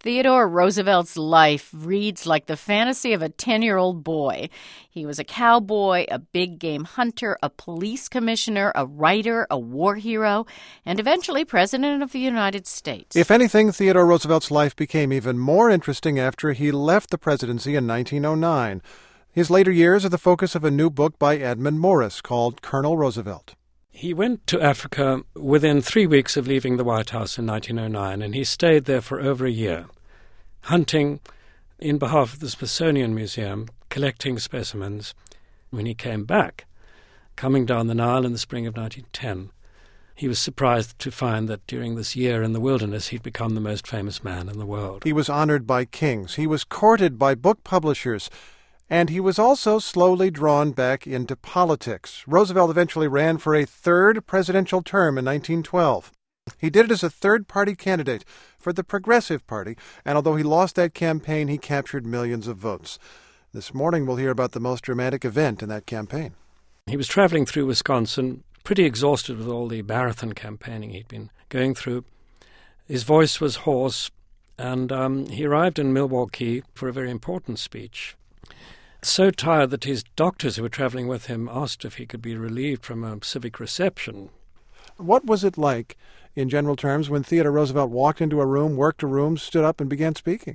Theodore Roosevelt's life reads like the fantasy of a 10-year-old boy. He was a cowboy, a big game hunter, a police commissioner, a writer, a war hero, and eventually President of the United States. If anything, Theodore Roosevelt's life became even more interesting after he left the presidency in 1909. His later years are the focus of a new book by Edmund Morris called Colonel Roosevelt. He went to Africa within 3 weeks of leaving the White House in 1909, and he stayed there for over a year, hunting in behalf of the Smithsonian Museum, collecting specimens. When he came back, coming down the Nile in the spring of 1910, he was surprised to find that during this year in the wilderness he'd become the most famous man in the world. He was honored by kings. He was courted by book publishers. And he was also slowly drawn back into politics. Roosevelt eventually ran for a third presidential term in 1912. He did it as a third-party candidate for the Progressive Party, and although he lost that campaign, he captured millions of votes. This morning we'll hear about the most dramatic event in that campaign. He was traveling through Wisconsin, pretty exhausted with all the marathon campaigning he'd been going through. His voice was hoarse, and he arrived in Milwaukee for a very important speech. So tired that his doctors who were traveling with him asked if he could be relieved from a civic reception. What was it like, in general terms, when Theodore Roosevelt walked into a room, worked a room, stood up, and began speaking?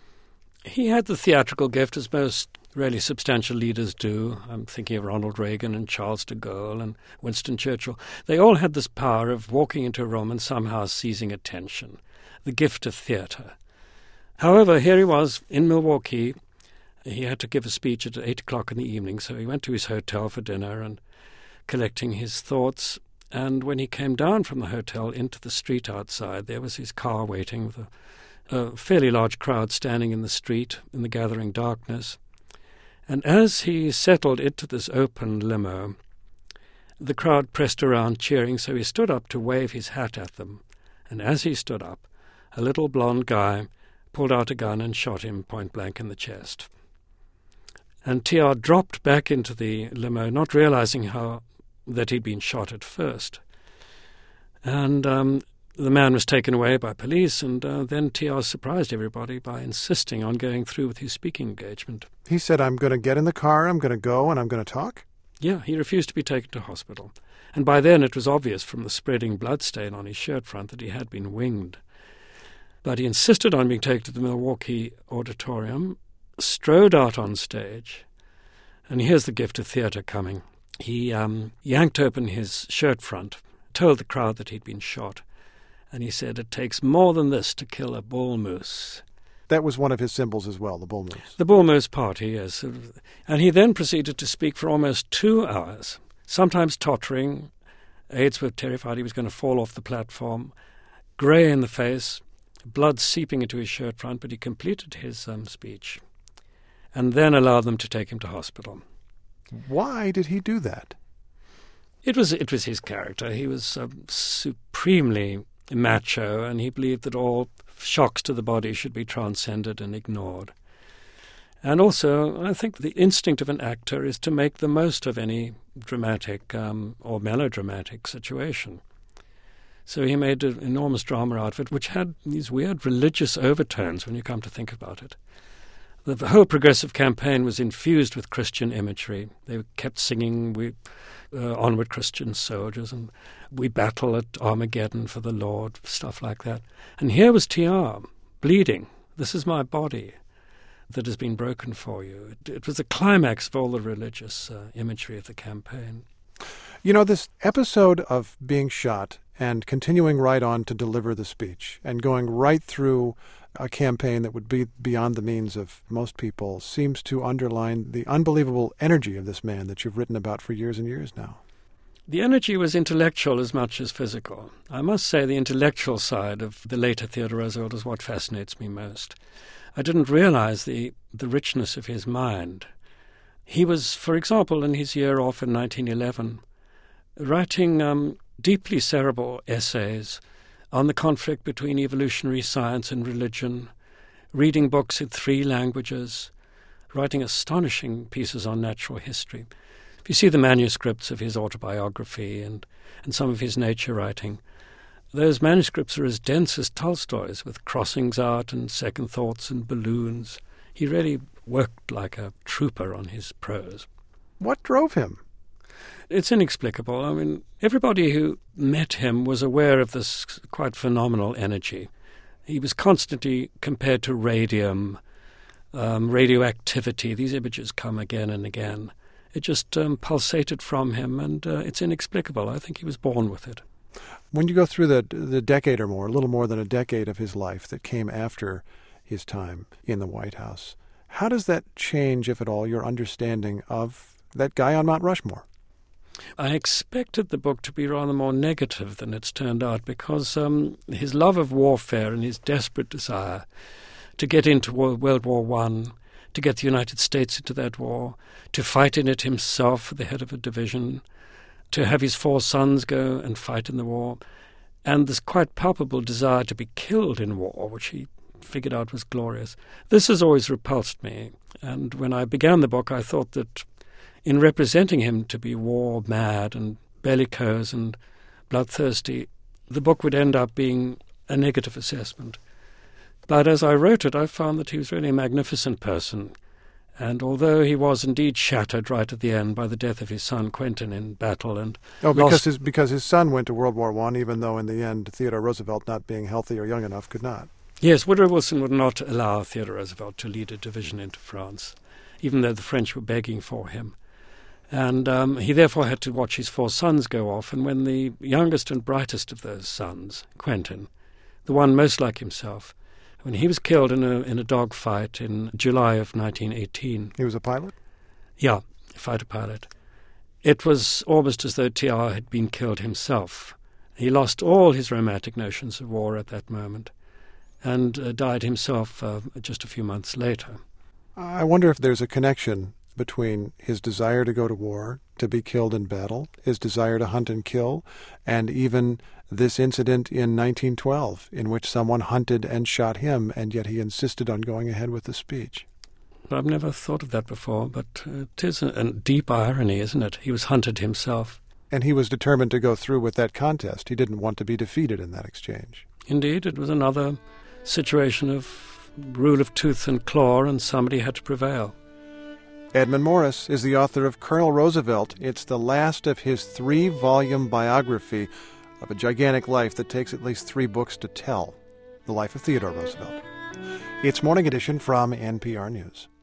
He had the theatrical gift, as most really substantial leaders do. I'm thinking of Ronald Reagan and Charles de Gaulle and Winston Churchill. They all had this power of walking into a room and somehow seizing attention, the gift of theatre. However, here he was in Milwaukee. He had to give a speech at 8 o'clock in the evening, so he went to his hotel for dinner and collecting his thoughts. And when he came down from the hotel into the street outside, there was his car waiting with a fairly large crowd standing in the street in the gathering darkness. And as he settled into this open limo, the crowd pressed around cheering, so he stood up to wave his hat at them. And as he stood up, a little blond guy pulled out a gun and shot him point blank in the chest. And TR dropped back into the limo, not realizing that he'd been shot at first. And the man was taken away by police, and then TR surprised everybody by insisting on going through with his speaking engagement. He said, I'm going to get in the car, I'm going to go, and I'm going to talk? Yeah, he refused to be taken to hospital. And by then it was obvious from the spreading bloodstain on his shirt front that he had been winged. But he insisted on being taken to the Milwaukee Auditorium, strode out on stage, and here's the gift of theatre coming. He yanked open his shirt front, told the crowd that he'd been shot, and he said, "It takes more than this to kill a bull moose." That was one of his symbols as well, the bull moose. The bull moose party, yes. And he then proceeded to speak for almost 2 hours, sometimes tottering. Aides were terrified he was going to fall off the platform, grey in the face, blood seeping into his shirt front, but he completed his speech and then allowed them to take him to hospital. Why did he do that? It was his character. He was supremely macho, and he believed that all shocks to the body should be transcended and ignored. And also, I think the instinct of an actor is to make the most of any dramatic or melodramatic situation. So he made an enormous drama out of it, which had these weird religious overtones when you come to think about it. The whole Progressive campaign was infused with Christian imagery. They kept singing, "Onward Christian Soldiers," and "We battle at Armageddon for the Lord," stuff like that. And here was TR, bleeding. "This is my body that has been broken for you." It was the climax of all the religious imagery of the campaign. You know, this episode of being shot and continuing right on to deliver the speech and going right through a campaign that would be beyond the means of most people seems to underline the unbelievable energy of this man that you've written about for years and years now. The energy was intellectual as much as physical. I must say the intellectual side of the later Theodore Roosevelt is what fascinates me most. I didn't realize the richness of his mind. He was, for example, in his year off in 1911, writing deeply cerebral essays on the conflict between evolutionary science and religion, reading books in 3 languages, writing astonishing pieces on natural history. If you see the manuscripts of his autobiography and some of his nature writing, Those manuscripts are as dense as Tolstoy's, with crossings out and second thoughts and balloons. He really worked like a trooper on his prose. What drove him? It's inexplicable. I mean, everybody who met him was aware of this quite phenomenal energy. He was constantly compared to radium, radioactivity. These images come again and again. It just pulsated from him, and it's inexplicable. I think he was born with it. When you go through the decade or more, a little more than a decade of his life that came after his time in the White House, how does that change, if at all, your understanding of that guy on Mount Rushmore? I expected the book to be rather more negative than it's turned out, because his love of warfare and his desperate desire to get into World War I, to get the United States into that war, to fight in it himself, the head of a division, to have his 4 sons go and fight in the war, and this quite palpable desire to be killed in war, which he figured out was glorious. This has always repulsed me, and when I began the book I thought that in representing him to be war-mad and bellicose and bloodthirsty, the book would end up being a negative assessment. But as I wrote it, I found that he was really a magnificent person, and although he was indeed shattered right at the end by the death of his son Quentin in battle, and because his son went to World War I, even though in the end Theodore Roosevelt, not being healthy or young enough, could not. Yes, Woodrow Wilson would not allow Theodore Roosevelt to lead a division into France, even though the French were begging for him. And he therefore had to watch his 4 sons go off, and when the youngest and brightest of those sons, Quentin, the one most like himself, when he was killed in a dogfight in July of 1918. He was a pilot? Yeah, a fighter pilot. It was almost as though TR had been killed himself. He lost all his romantic notions of war at that moment, and died himself just a few months later. I wonder if there's a connection between his desire to go to war, to be killed in battle, his desire to hunt and kill, and even this incident in 1912 in which someone hunted and shot him, and yet he insisted on going ahead with the speech. I've never thought of that before, but it is a deep irony, isn't it? He was hunted himself. And he was determined to go through with that contest. He didn't want to be defeated in that exchange. Indeed, it was another situation of rule of tooth and claw, and somebody had to prevail. Edmund Morris is the author of Colonel Roosevelt. It's the last of his 3-volume biography of a gigantic life that takes at least 3 books to tell, The Life of Theodore Roosevelt. It's Morning Edition from NPR News.